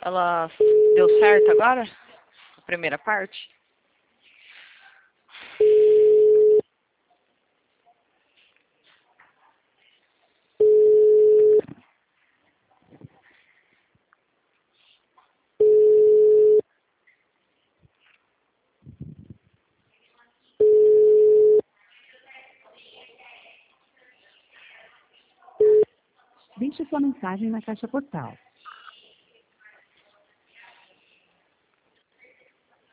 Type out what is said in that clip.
Ela deu certo agora? A primeira parte? Deixe sua mensagem na caixa postal.